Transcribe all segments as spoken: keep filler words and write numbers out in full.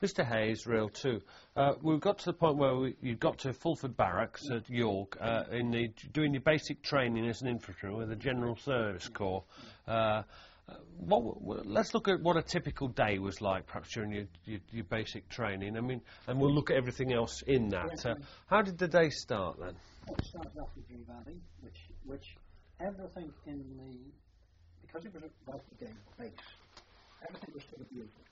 Mister Hayes, Rail two. Uh, we've got to the point where we, you got to Fulford Barracks at York, uh, in the, doing your basic training as an infantry with the General Service Corps. Uh, what, w let's look at what a typical day was like, perhaps during your, your, your basic training. I mean, and we'll look at everything else in that. Uh, how did the day start then? Well, it started off with G Valley, which, which everything in the, because it was a Golf Brigade base, everything was to the bugle.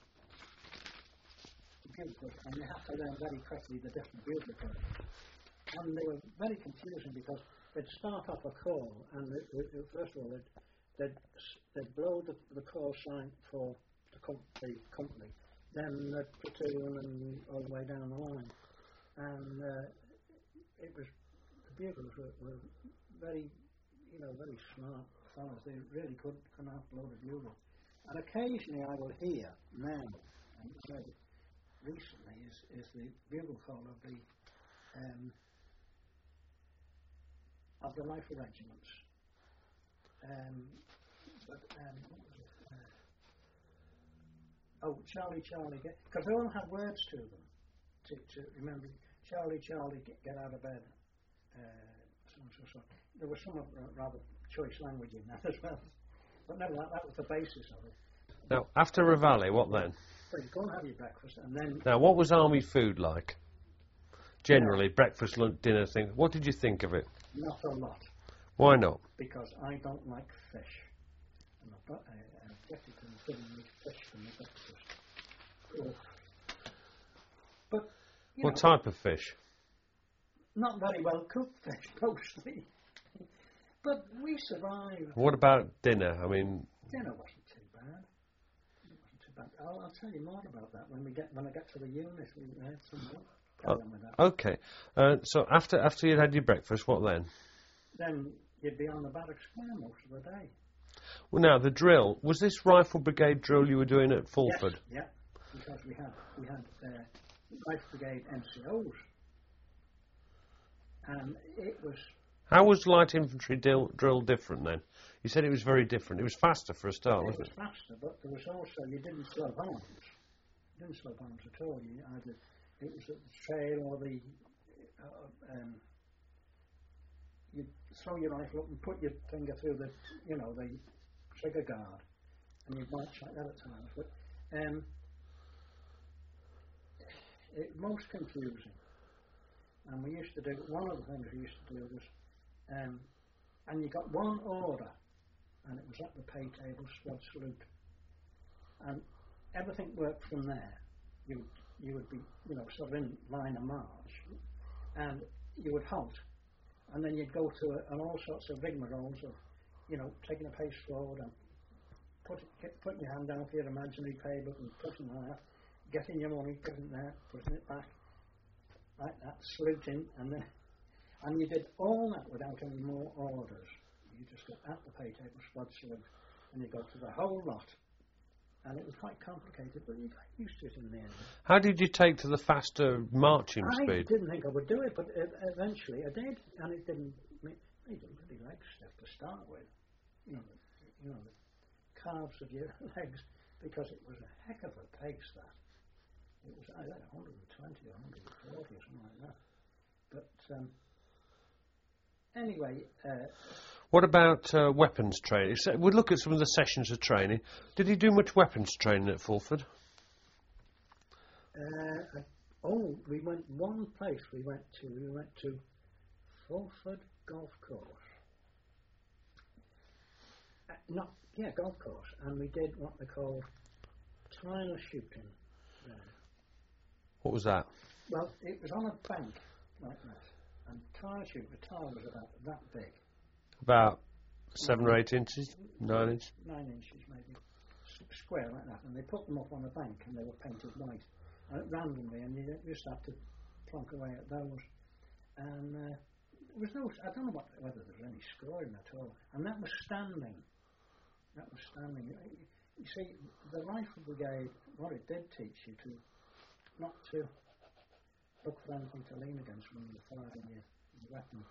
Bugle, and you have to learn very quickly the different bugle codes. And they were very confusing because they'd start off a call, and it, it, it, first of all, they'd, they'd, they'd blow the, the call sign for the, com the company, then the platoon and all the way down the line. And uh, it was, the bugles were, were very, you know, very smart fellows. They really could, could not blow the bugle. And occasionally I will hear now, and said recently, is, is the bugle call of the um, of the rifle regiments. Um, but um, what was it? Uh, oh, Charlie, Charlie, get, because they all had words to them to, to remember. Charlie, Charlie, get, get out of bed. Uh, so, so, so. There was some uh, rather choice language in that as well. But no, that, that was the basis of it. Now, after Reveille, what then? Well, you go and have your breakfast, and then... Now, what was army food like? Generally, yeah. Breakfast, lunch, dinner, things. What did you think of it? Not a lot. Why not? Because I don't like fish. And I, I objected to them giving me fish for my breakfast. Oh. But, you what know, type of fish? Not very well cooked fish, mostly. But we survived. What about dinner? I mean... Dinner wasn't too bad. It wasn't too bad. I'll, I'll tell you more about that when we get when I get to the unit. We had some more problem with that. Okay. Uh, so after after you'd had your breakfast, what then? Then you'd be on the barracks square most of the day. Well, now the drill, was this rifle brigade drill you were doing at Fulford? Yes, yeah, because we had we had uh, rifle brigade N C Os, and it was. How was light infantry drill, drill different then? You said it was very different. It was faster for a start, wasn't it? It was faster, but there was also, you didn't slow arms. You didn't slow arms at all. You either, it was at the trail or the, uh, um, you throw your rifle up and put your finger through the, you know, the trigger guard, and you'd march like that at times. But um, it most confusing. And we used to do, one of the things we used to do was, Um, and you got one order, and it was at the pay table, squad salute, and everything worked from there. You you would be, you know, sort of in line of march, and you would halt, and then you'd go to a, and all sorts of rigmaroles of, you know, taking a pace forward and put, get, putting your hand down for your imaginary paybook and putting that, getting your money, putting it there, putting it back, like that, saluting, and then. And you did all that without any more orders. You just got at the pay table, squad salute, and you got to the whole lot. And it was quite complicated, but you got used to it in the end. How did you take to the faster marching I speed? I didn't think I would do it, but it, eventually I did, and it didn't make me didn't really leg stiff to start with. You know, the, you know, the calves of your legs, because it was a heck of a pace that. It was I had one twenty or one forty or something like that. But um, Anyway... Uh, what about uh, weapons training? So we'll look at some of the sessions of training. Did he do much weapons training at Fulford? Uh, oh, we went one place we went to. We went to Fulford Golf Course. Uh, not, yeah, golf course. And we did what they called trial shooting there. What was that? Well, it was on a bank like that. And tire shoot, the tire was about that big. About seven or eight inches? Nine inches? Nine inches, maybe. S square like that. And they put them up on a bank and they were painted white. Uh, randomly, and you just had to plonk away at those. And uh, there was no, I don't know what, whether there was any scoring at all. And that was standing. That was standing. You see, the Rifle Brigade, what it did teach you to, not to look for anything to lean against when you were firing your, your weapon.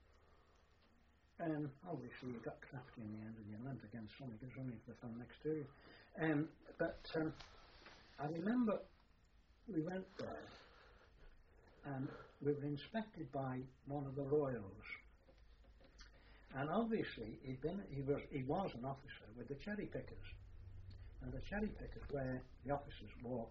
Um, obviously you got crafty in the end and you leant against something because only the fun next to you. Um, but um, I remember we went there, and we were inspected by one of the Royals. And obviously, he'd been, he was he was an officer with the cherry pickers, and the cherry pickers where the officers wore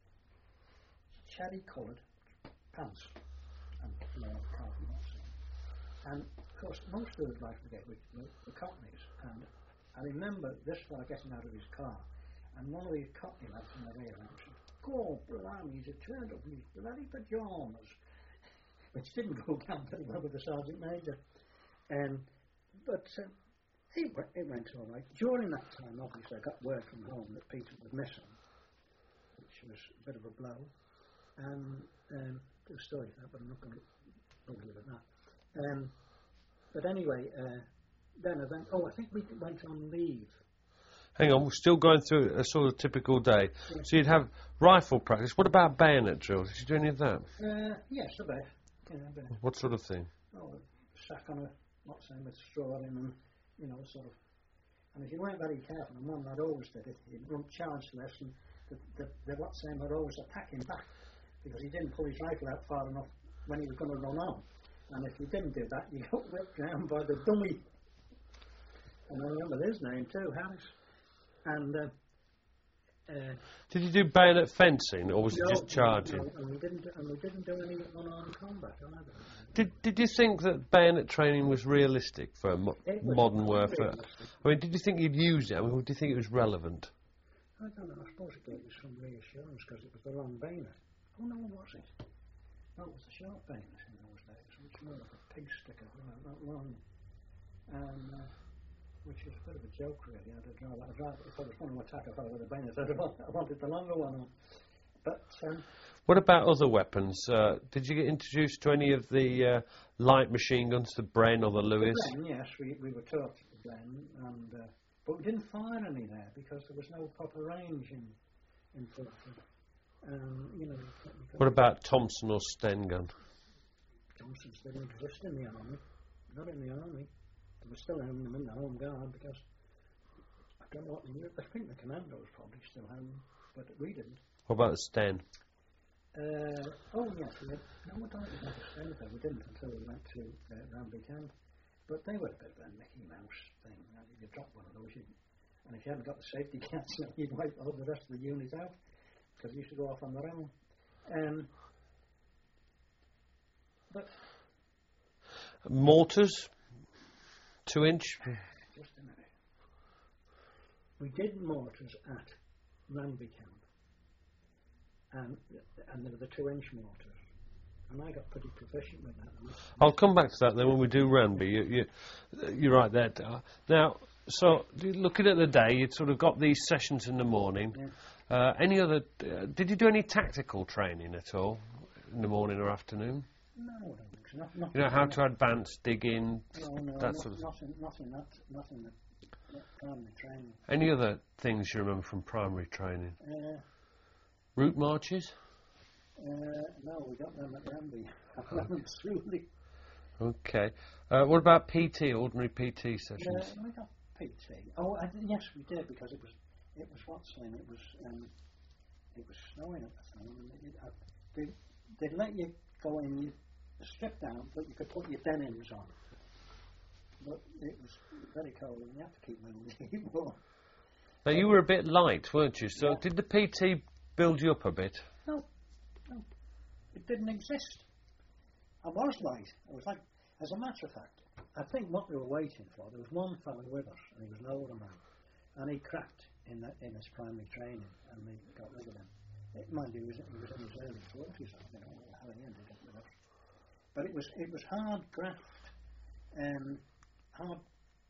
cherry-coloured pants and you know, carpet knots. And of course, most of the guys we get were the Cockneys. And I remember this fella getting out of his car, and one of these Cockney lads in the rear end said, "God, blimey, he's turned up in his bloody pyjamas," which didn't go down very well with the Sergeant Major. Um, but uh, it, went, it went all right. During that time, obviously, I got word from home that Peter was missing, which was a bit of a blow. And um, there's a story for that, but I'm not going to go into that. Um, but anyway, uh, then I went, oh, I think we went on leave. Hang on, we're still going through a sort of typical day. Yeah. So you'd have rifle practice. What about bayonet drills? Did you do any of that? Uh, yes, a bit. Yeah, a bit. What sort of thing? Oh, a sack on a, not saying with straw in and, you know, sort of. And if you weren't very careful, and one lad always did it, he'd run charge less, and the, the, the what saying would always attack him back because he didn't pull his rifle out far enough when he was going to run on. And if you didn't do that, you got whipped round by the dummy. And I remember his name too, Harris. And uh, uh, did you do bayonet fencing, or was no, it just charging? No, and we didn't. And we didn't do any one-armed combat either. Did Did you think that bayonet training was realistic for mo was modern warfare? Realistic. I mean, did you think you'd use it? I mean, do you think it was relevant? I don't know. I suppose it gave you some reassurance because it was the long bayonet. Oh no, was it? No, it was the short bayonet in those days, which was more like a pig sticker, you know, not long. And. Uh, which was a bit of a joke, really. I'd have rather, I'd rather, if I was going to attack a fellow with a bayonet, I'd have, I wanted the longer one on. But, um, what about other weapons? Uh, did you get introduced to any of the uh, light machine guns, the Bren or the Lewis? The Bren, yes, we, we were taught the Bren, and, uh, but we didn't fire any there because there was no proper range in, in Fulford. Um, you know, what about Thompson or Sten gun? Thompsons didn't exist in the army, not in the army. They were still having them in the Home Guard because I don't know what they knew. I think the commandos probably still had them, but we didn't. What about the Sten? Uh, oh yes, we had, no, I don't think we had a Sten there. We didn't until we went to uh, Ramby Camp. But they were a bit of a Mickey Mouse thing. You know, you drop one of those, you'd, and if you hadn't got the safety cats, you'd wipe all the rest of the unit out because they used to go off on their own. Um, but mortars. Two inch? Just a minute. We did mortars at Ramby Camp, and and they were the two inch mortars, and I got pretty proficient with that. I'll come back to that then when we do Ramby. You, you, you're right there. Now, so looking at the day, you'd sort of got these sessions in the morning. Yeah. Uh, any other? Uh, did you do any tactical training at all in the morning or afternoon? No, I don't think so. Not, not you know how to advance, dig in, no, no, that not, sort of. Nothing, nothing, that, nothing that, that primary training. Any other things you remember from primary training? Uh, Route marches? Uh, no, we got them at Ramby. Absolutely. Okay. Uh, what about P T, ordinary P T sessions? Uh, we got P T. Oh, I, yes, we did because it was it was what's name? It was um, it was snowing at the time. And it, uh, they they'd let you go in, you strip down, but you could put your denims on. But it was very cold, and you had to keep moving warm. Now you were a bit light, weren't you? So yeah. Did the P T build you up a bit? No, no, it didn't exist. I was light. I was like, as a matter of fact, I think what we were waiting for, there was one fellow with us, and he was an older man, and he cracked in the, in his primary training, and we got rid of him. It, mind you, he was, he was in his early forties, I don't know how he ended up with us. But it was it was hard graft, um, hard.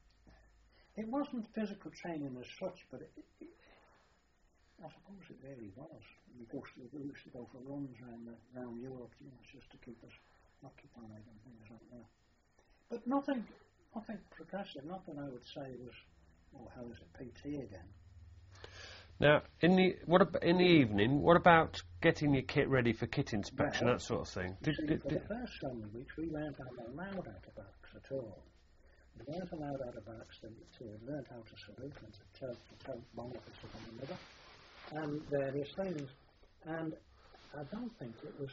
It wasn't physical training as such, but it, it, I suppose it really was. We, go to, we used to go for runs around, the, around Europe, you know, just to keep us occupied and things like that. But nothing, nothing progressive. Nothing I would say was, oh, how is it P T again? Now, in the what ab in the evening, what about getting your kit ready for kit inspection, well, that sort of thing? Did, see, did, for did the first so many weeks, we weren't allowed out of barracks at all. We weren't allowed out of barracks until we learned how to salute and to tell, to tell one officer from another, and various things. And I don't think it was.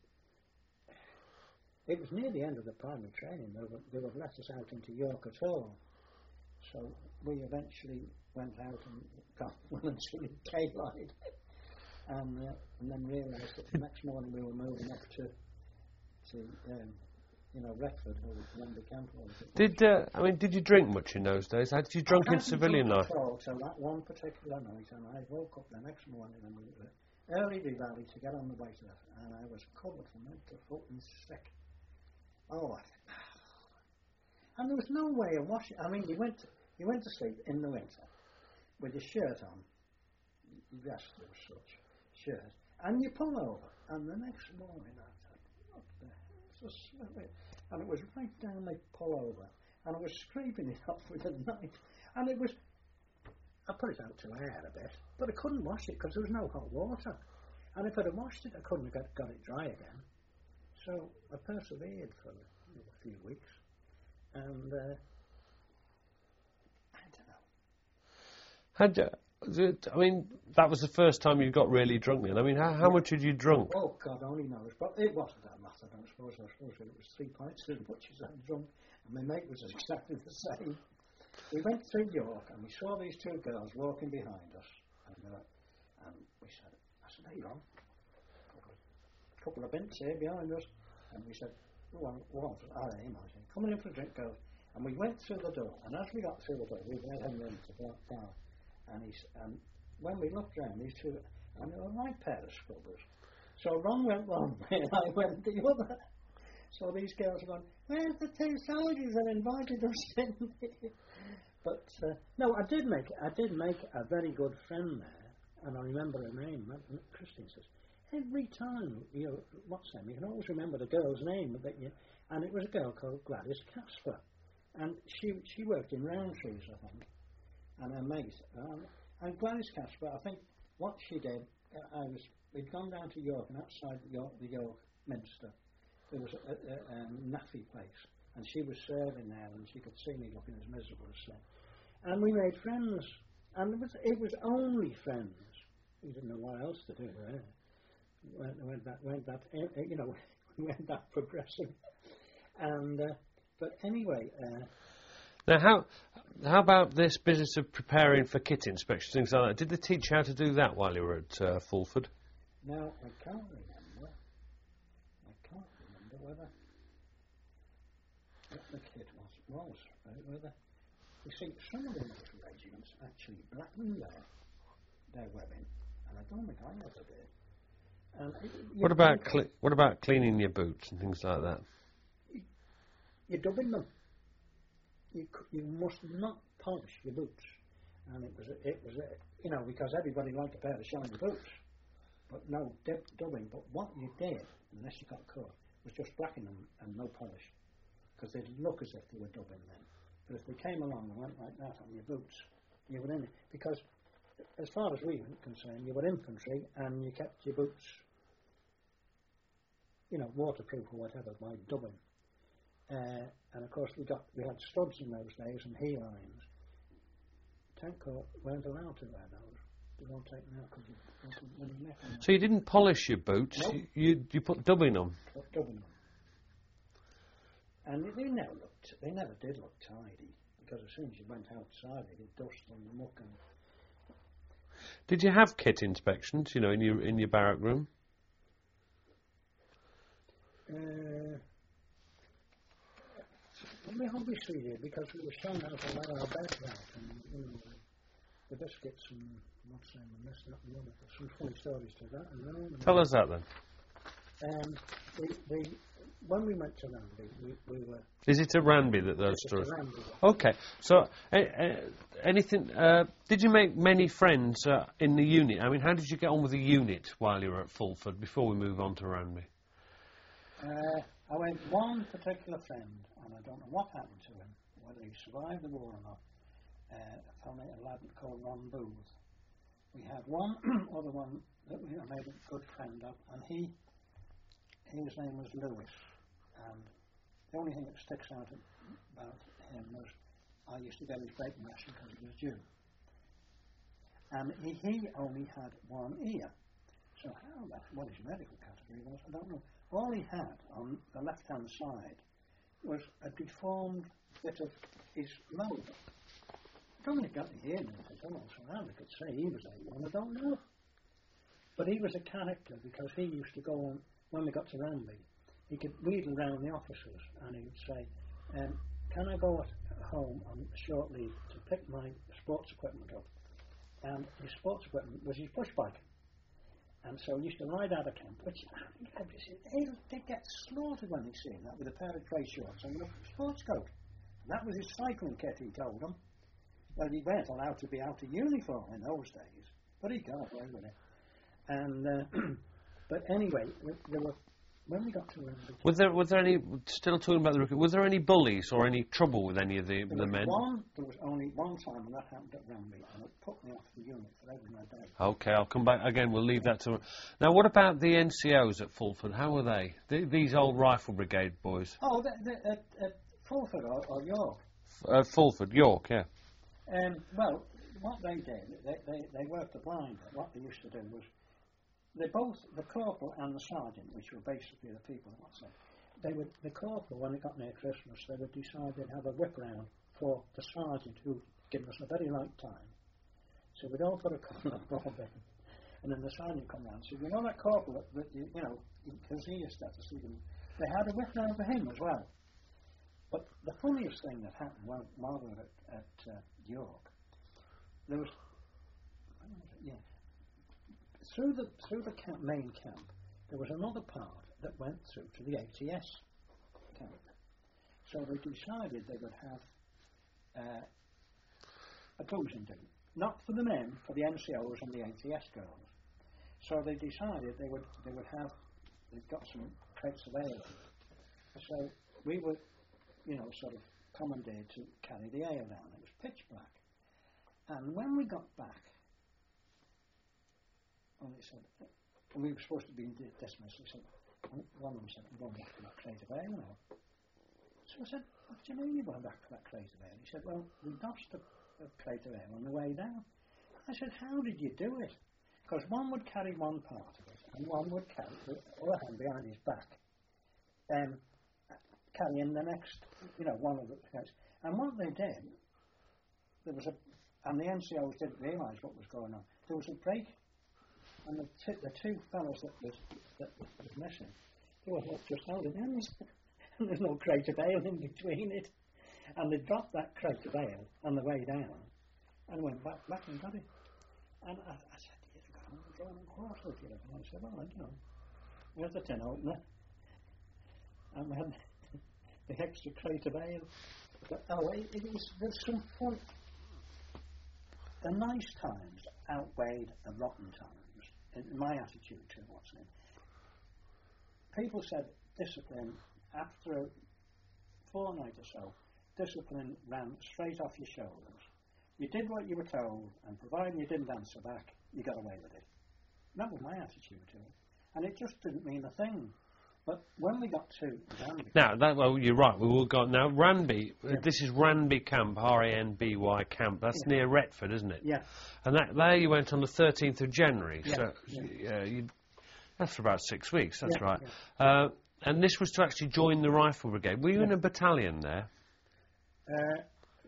It was near the end of the primary training. They would, they would let us out into York at all. So we eventually went out and got well and truly K-lied. and, uh, and then realised that the next morning we were moving up to, to um, you know, Retford or Wembley Camp. Did uh, I mean? Did you drink much in those days? Had you drunk in civilian life? So that one particular night, and I woke up the next morning and we were early rally to get on the way to that, and I was covered from head to foot and sick. Oh, I, and there was no way of washing. I mean, you went to, you went to sleep in the winter with your shirt on, your vest or such shirt, and you pull over, and the next morning I thought, what the hell is this? And it was right down the pullover, and I was scraping it off with a knife, and it was. I put it out till I had a bit, but I couldn't wash it because there was no hot water, and if I'd have washed it, I couldn't have got, got it dry again. So I persevered for a few weeks, and uh, I don't know. Had you, I mean, that was the first time you got really drunk then. I mean, how, how yeah. much had you drunk? Oh, God only knows. But it wasn't that matter, I don't suppose. I suppose it was three pints as much as I drunk, and my mate was exactly the same. We went through York, and we saw these two girls walking behind us, and, uh, and we said, I said, hey, Ron. A couple of bints here behind us, and we said, one, one, I aim, I said, coming in for a drink, girls. And we went through the door, and as we got through the door, we went him into the bar, and he's, and when we looked round, these two, and they were a right pair of scrubbers. So Ron went one way, and I went the other. So these girls were going, where's the two soldiers that invited us in? But uh, no, I did make, I did make a very good friend there, and I remember her name. Christine says, every time, you know, what's her name? You can always remember the girl's name, that you, and it was a girl called Gladys Casper, and she she worked in Roundtrees, I think, and her mate. Um, and Gladys Casper, I think what she did, uh, I was we'd gone down to York, and outside York, the York Minster, there was a, a, a, a naffy place, and she was serving there, and she could see me looking as miserable as sin. And we made friends, and it was it was only friends. We didn't know what else to do there. Went, went that, went that, uh, you know, went that progressive, and uh, but anyway. Uh, now, how how about this business of preparing for kit inspections, things like that? Did they teach you how to do that while you were at uh, Fulford? No, I can't remember. I can't remember whether what the kit was was right, whether you see some of the military regiments actually blackened their their webbing, and I don't think I ever did. Um, what about cle what about cleaning your boots and things like that? You're dubbing them. You you must not polish your boots, and it was a, it was a, you know because everybody liked a pair of shiny boots, but no dib, dubbing. But what you did, unless you got caught, was just blacken them and no polish, because they'd look as if they were dubbing then. But if they came along and went like that on your boots, you were in it, because as far as we were concerned, you were infantry and you kept your boots, you know, waterproof or whatever by dubbing. Uh, and of course we got we had studs in those days and heel lines. Tank Corps weren't allowed to wear those. They don't take them out because you broke your neck. So you didn't polish your boots. Nope. You, you you put dubbing on. Put dubbing on. And they never looked. They never did look tidy, because as soon as you went outside, they did dust and muck and. Did you have kit inspections, you know, in your in your barrack room? Uh, we obviously did, because we were shown how to lay our beds out, and you know, the biscuits and what's name and this, that, and the other. There's some funny stories to that. And then, Tell us that then. Um, we, we, when we went to Ranby, we, we were. Is it at Ranby that those It's stories? at Ranby. Okay. So, uh, uh, anything? Uh, did you make many friends uh, in the unit? I mean, how did you get on with the unit while you were at Fulford? Before we move on to Ranby. Uh, I went one particular friend, and I don't know what happened to him, whether he survived the war or not. Uh, a fellow, a lad called Ron Booth. We had one other one that we made a good friend of, and he, his name was Lewis. And the only thing that sticks out about him was I used to get his breaking ration because he was Jew. And he, he only had one ear. So how that, what his medical category was, I don't know. All he had on the left-hand side was a deformed bit of his lobe. I don't think he got the hearing at all, so how they could say he was A one, I don't know. But he was a character because he used to go on, when we got to Ranby, he could wheedle around the officers and he would say, um, can I go at home on short leave to pick my sports equipment up? And his sports equipment was his push bike. And so he used to ride out of camp, which they, they get slaughtered when they see that with a pair of grey shorts and a sports coat. And that was his cycling kit, he told them. Well, he weren't allowed to be out of uniform in those days, but he got away with it. And uh, but anyway, there were when we got to Ranby. Was there was there any still talking about the recruit? Was there any bullies or any trouble with any of the there the was men? One, there was only one time when that happened at Ranby, and it put me off the unit for every day. Okay, I'll come back again. We'll leave that to. Now, what about the N C Os at Fulford? How were they? Th these old Rifle Brigade boys. Oh, the, the, at, at Fulford or, or York. Uh, Fulford, York, yeah. Um, well, what they did, they, they, they worked the blind. What they used to do was, they both, the corporal and the sergeant, which were basically the people, what's it, they would, the corporal, when it got near Christmas, they would decide they'd have a whip round for the sergeant who'd given us a very light time. So we'd all put a corner on them, and then the sergeant come round and said, you know that corporal, that, that you, you know, because he used to have to see them, they had a whip round for him as well. But the funniest thing that happened while, while we were at, at uh, York, there was, yeah, through the through the camp, main camp, there was another part that went through to the A T S camp. So they decided they would have uh, a boozing do, not for the men, for the N C Os and the A T S girls. So they decided they would they would have they've got some crates of ale. So we were, you know, sort of commandeered to carry the ale down. It was pitch black. And when we got back, and they said, and we were supposed to be dismissed, they said, one of them said, I'm going back to that crate of ale now. So I said, what do you mean you're going back to that crate of ale? He said, well, we lost a, a crate of ale on the way down. I said, how did you do it? Because one would carry one part of it, and one would carry the other hand behind his back, um, carrying the next, you know, one of the crates. And what they did, there was a, and the N C Os didn't realise what was going on. There was a break, and the, t the two fellows that was, that was missing, they were just holding hands, and there's no crate of ale in between it. And they dropped that crate of ale on the way down, and went back, back and got it. And I, I said, you'd have got on the German quarter if you'd have. And I said, well, you know, where's the tin opener? And we had the extra crate of ale. But, oh, it, it was, there's some fun. The nice times outweighed the rotten times, in my attitude to what's in. People said discipline, after a fortnight or so, discipline ran straight off your shoulders. You did what you were told, and providing you didn't answer back, you got away with it. And that was my attitude to it. And it just didn't mean a thing. But when we got to Ranby... Now, that, well, you're right, we will go... Now, Ranby, yeah. uh, this is Ranby Camp, R A N B Y Camp. That's yeah. near Retford, isn't it? Yeah. And that, there you went on the thirteenth of January. Yeah. So, yeah. uh, you, that's for about six weeks, that's yeah. right. Yeah. Uh, and this was to actually join the Rifle Brigade. Were you yeah. in a battalion there? Uh,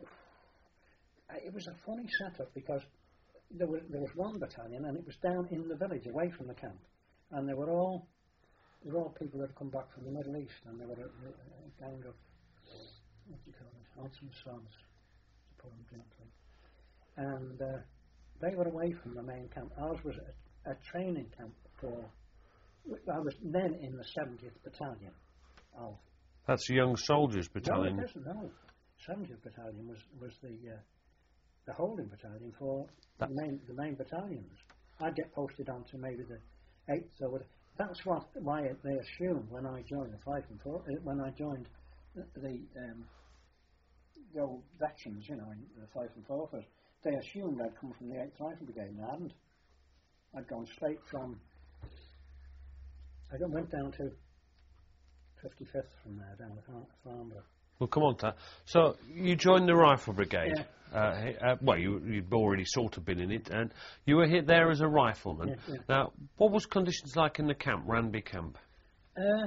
it was a funny setup because there was, there was one battalion and it was down in the village away from the camp. And they were all... They were all people that had come back from the Middle East, and they were a, a, a gang of, what do you call it, odds and sods, to put them gently. And uh, they were away from the main camp. Ours was a, a training camp for, I was then in the seventieth Battalion of... That's a Young Soldiers Battalion. No, it isn't, no. seventieth Battalion was, was the uh, the holding battalion for the main, the main battalions. I'd get posted on to maybe the eighth or whatever. That's what why they assumed when I joined the five and four, uh, when I joined the the, um, the old veterans, you know, in the five and four first, they assumed I'd come from the eighth Rifle Brigade, and I hadn't. I'd gone straight from. I went down to fifty-fifth from there, down to Farnborough, We'll come on to that. So you joined the Rifle Brigade. Yeah. Uh, he- uh, well, you, you'd already sort of been in it, and you were hit there as a rifleman. Yeah, yeah. Now, what was conditions like in the camp, Ranby Camp? Uh,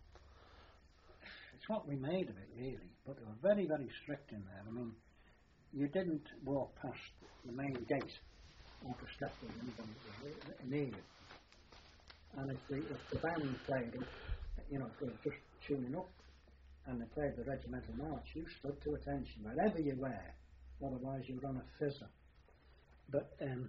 it's what we made of it, really. But they were very, very strict in there. I mean, you didn't walk past the main gate or to step with anybody that was near you. And if the, if the band played, you know, if they were just tuning up and they played the regimental march, you stood to attention wherever you were. Otherwise, you were on a fizzer. But um,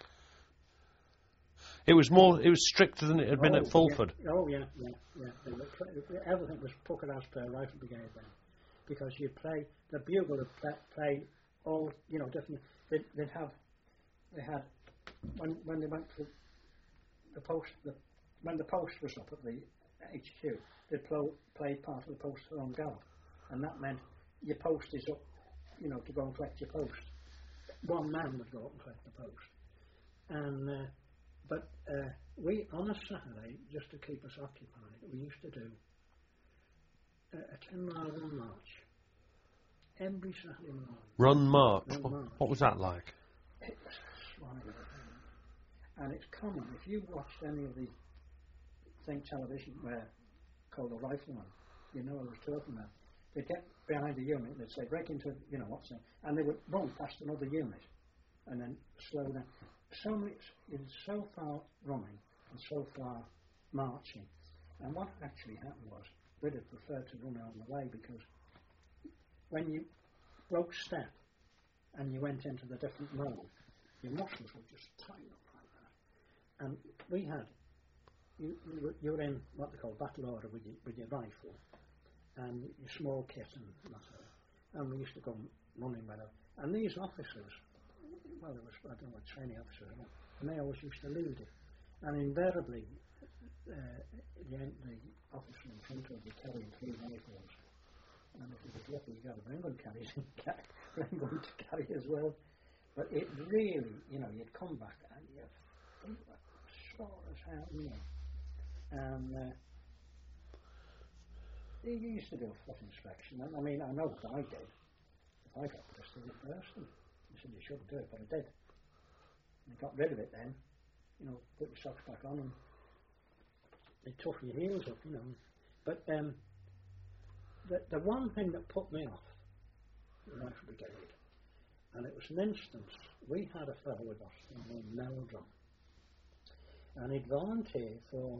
It was more. It was stricter than it had been oh, at Fulford. Yeah, oh yeah, yeah, yeah. They were pl- everything was put as per Rifle Brigade then, because you play the bugle would play, play all you know different. They'd, they'd have they had when when they went to the post the when the post was up at the H Q, they'd pl- play part of the post on guard, and that meant your post is up, you know, to go and collect your post. One man would go up and collect the post, and. Uh, But uh, we, on a Saturday, just to keep us occupied, we used to do a, a ten mile run march every Saturday morning. Run march. Run What, march. what was that like? It was swine. And it's common, if you watched any of the think television where called the Rifleman, you know what I was talking about. They'd get behind a unit, they'd say, break into, you know, what's it, and they would run past another unit and then slow down. So much, it was so far running and so far marching. And what actually happened was, we'd have preferred to run out of the way, because when you broke step and you went into the different mode, your muscles would just tighten up like that. And we had, you, you, were, you were in what they call battle order with your, with your rifle and your small kit and that sort of, and we used to go running with it. And these officers, well, there was, I don't know, training officers, and they always used to lead it. And invariably, uh, the, the officer in front of you carrying three rifles, and if he was lucky, you got a Brengan carry, Brengan to carry as well. But it really, you know, you'd come back and your feet were sore as hell, you know. And uh, you used to do a foot inspection, and I mean, I know what I did. If I got blistered, it burst them. I said, you shouldn't do it, but I did. And I got rid of it then, you know, put your socks back on and they toughen your heels up, you know. But um, the, the one thing that put me off the Rifle Brigade, and it was an instance, we had a fellow with us named Meldrum, and he'd volunteered for,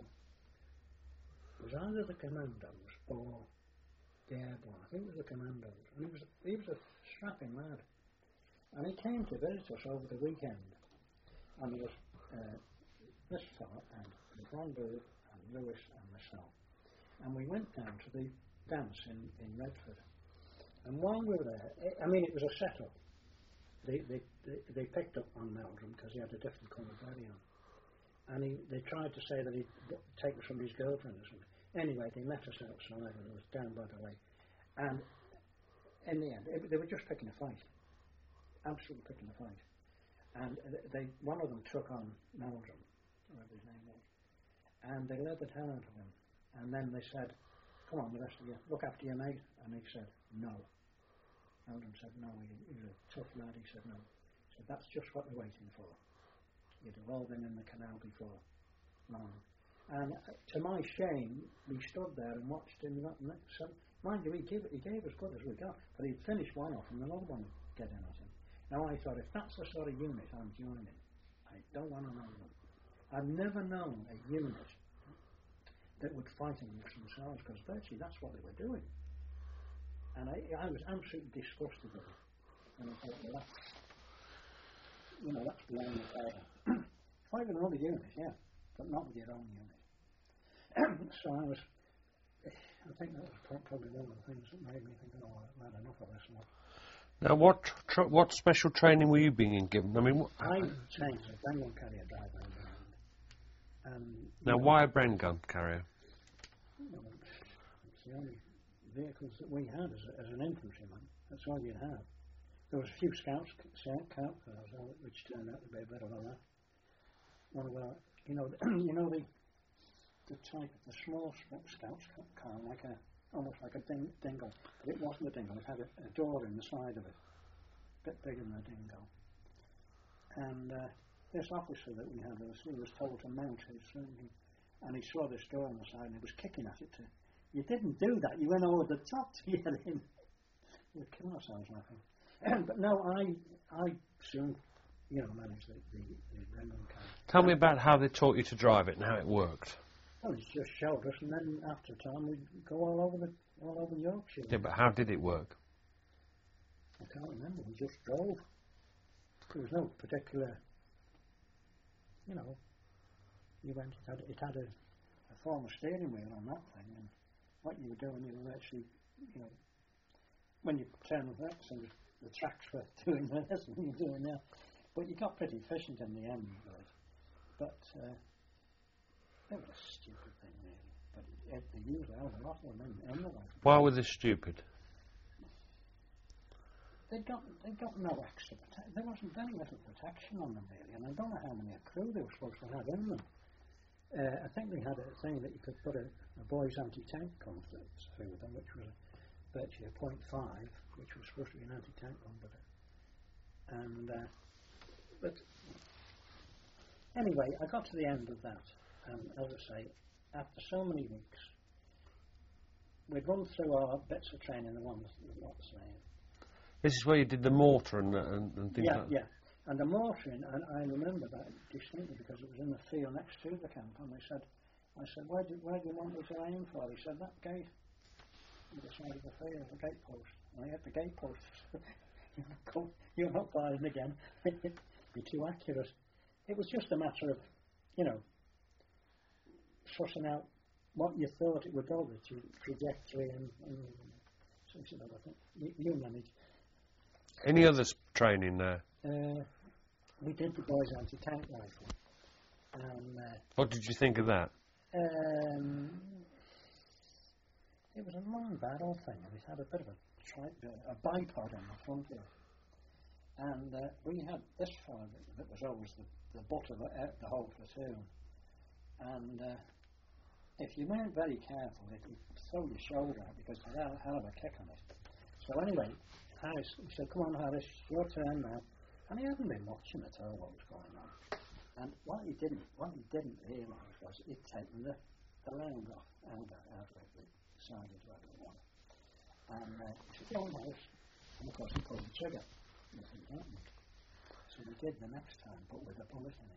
it was either the Commandos or the Airborne, I think it was the Commandos, and he was, he was a strapping lad. And he came to visit us over the weekend, and there was uh, this fellow and Ron Bird and Lewis and myself, and we went down to the dance in, in Redford. And while we were there, it, I mean, it was a setup. They they, they, they picked up on Meldrum because he had a different colour body on, and he, they tried to say that he'd taken somebody's girlfriend or something. Anyway, they met us outside, and it was down by the lake, and in the end, it, they were just picking a fight. Absolutely picking a fight, and they one of them took on Meldrum, whatever his name was, and they led the hell out of him. And then they said, "Come on, the rest of you, look after your mate." And he said, "No." Meldrum said, "No." He, he was a tough lad. He said, "No." He said, "That's just what they're waiting for. You'd have all been in the canal before long." And uh, to my shame, we stood there and watched him. Not, not, so, mind you, he gave, he gave as good as we got, but he'd finished one off and another one would get in at him. Now I thought, if that's the sort of unit I'm joining, I don't want to know them. I've never known a unit that would fight amongst themselves, because virtually that's what they were doing. And I, I was absolutely disgusted with it. And I thought, well, that's, you know, that's beyond the pale. Fight with another unit, yeah, but not with your own unit. So I was, I think that was probably one of the things that made me think, oh, I've had enough of this lot. Now, what tr- what special training were you being given? I mean, wh- I changed the Bren gun carrier drive around. Um, now, know, why a Bren gun carrier? You know, it's the only vehicles that we had as, a, as an infantryman. That's all you'd have. There was a few scouts, scout cars, which turned out to be a bit of a laugh. One of our, you know, you know the the type, the small scouts car, like a, almost like a ding dingle. But it wasn't a dingle, it had a, a door in the side of it, a bit bigger than a dingle. And uh, this officer that we had with us, he was told to mount his thing, and he saw this door on the side and he was kicking at it. To, you didn't do that, you went over the top to get in. We'd kill ourselves laughing. But no, I I soon, you know, managed the, the, the Brendan car. Tell me about how they taught you to drive it and how it worked. Well, he just showed us, and then after a time we'd go all over the all over Yorkshire. Yeah, but how did it work? I can't remember. We just drove. There was no particular, you know. You went. It had, it had a, a form of steering wheel on that thing, and what you were doing, you were actually, you know, when you turn the brakes, and the tracks were doing this, and you were doing that. But you got pretty efficient in the end, right? But. Uh, It was a stupid thing, really. But it, it, they used a hell of a lot of them in, in the life. Why were they stupid? They got they got no extra protection. There wasn't very little protection on them, really. And I don't know how many crew they were supposed to have in them. Uh, I think they had a thing that you could put a, a boys' anti-tank gun through them, which was a, virtually a point five, which was supposed to be an anti-tank gun. But and uh, but anyway, I got to the end of that. And as I say, after so many weeks, we'd run through our bits of training, the ones that were not the same. This is where you did the mortar and, and, and things yeah, like that? Yeah, and the mortaring, and I remember that distinctly because it was in the field next to the camp, and they said, I said, where do, where do you want me to aim for? He said, that gate, on the side of the field, the gate post. And I hit the gate post. You're not firing again. You're too accurate. It was just a matter of, you know, sussing out what you thought it would go, the tra trajectory and, and something like that. You, you manage. Any other training there? Uh, we did the boys' anti-tank rifle. And, uh, what did you think of that? Um, it was a long barrel thing, and it had a bit of a, tri a bipod on the front of it. And uh, we had this fire that, that was always the, the butt of the, uh, the whole platoon. And uh, if you weren't very careful, it would throw your shoulder out because it had a hell of a kick on it. So anyway, Harris, he said, come on Harris, your turn now. And he hadn't been watching at all what was going on. And what he didn't what he didn't realise was he'd taken the, the round off out of, out of the side of the one. And uh, he said, go on Harris. And of course he pulled the trigger. Nothing happened. So we did the next time, but with a bullet in it.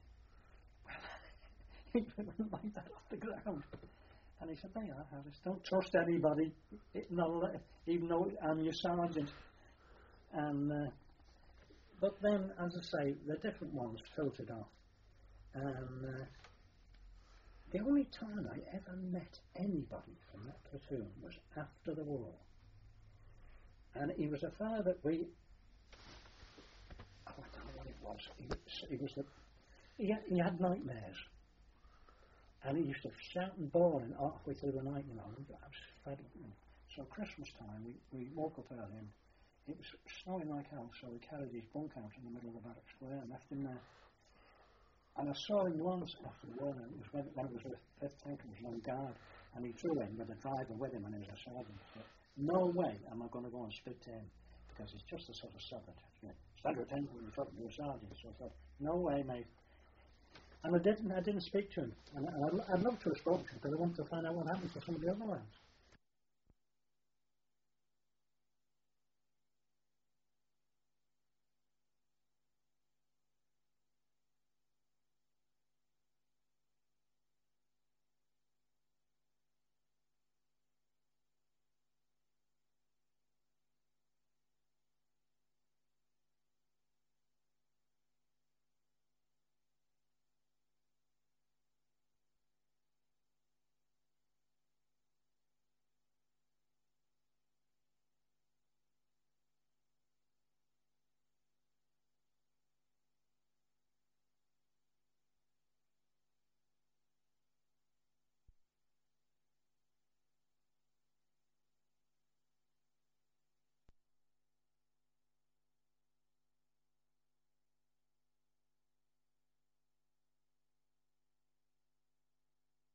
He wouldn't like that off the ground. And he said, there you are, Harris, don't trust anybody, it, no, even though I'm your sergeant. And, uh, but then, as I say, the different ones filtered off. And uh, the only time I ever met anybody from that platoon was after the war. And he was a fellow that we, oh, I don't know what it was, he was, he was the, he had, he had nightmares. And he used to shout and bawl and halfway through the night, you know. I was fed up. So Christmas time, we, we woke up early and it was snowing like hell, so we carried his bunk out in the middle of the barrack square and left him there. And I saw him once after the war, and it was when, when it was the fifth tank, it was on guard, and he threw in with a driver with him, and he was a sergeant. But no way am I going to go and spit to him, because he's just a sort of sergeant. You know, stand at attention when you're talking to a sergeant. So I thought, no way, mate. And I didn't, I didn't speak to him. And I, I'd, I'd love to have spoken to him, because I wanted to find out what happened to some of the other lads.